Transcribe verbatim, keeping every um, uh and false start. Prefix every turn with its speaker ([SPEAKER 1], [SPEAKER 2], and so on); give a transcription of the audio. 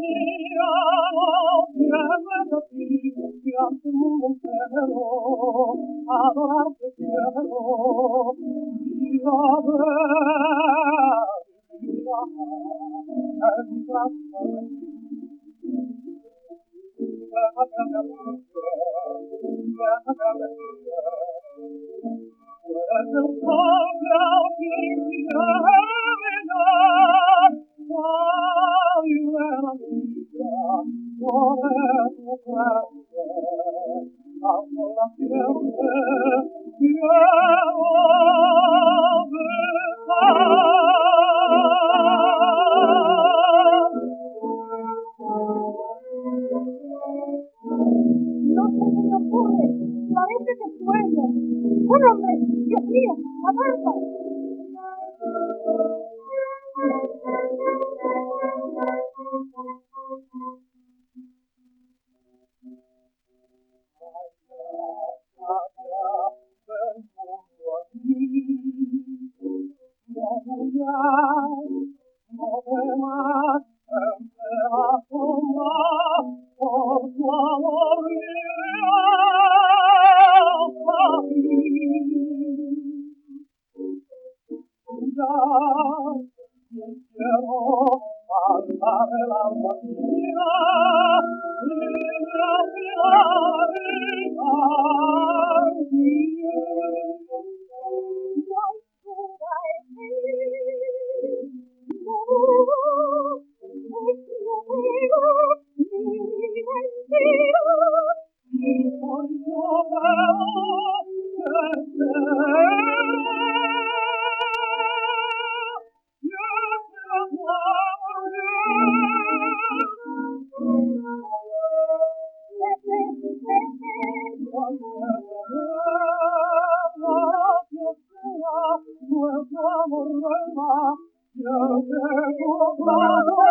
[SPEAKER 1] Adorarte quiero, vida de vida, en mi No se me ocurre, parece que sueño. ¡Un hombre! ¡Dios mío! ¡Avanza! No temas, la sombra, por tu amor ya, quiero alzar el alma mía, Nuestro amor vuelva, yo tengo claro.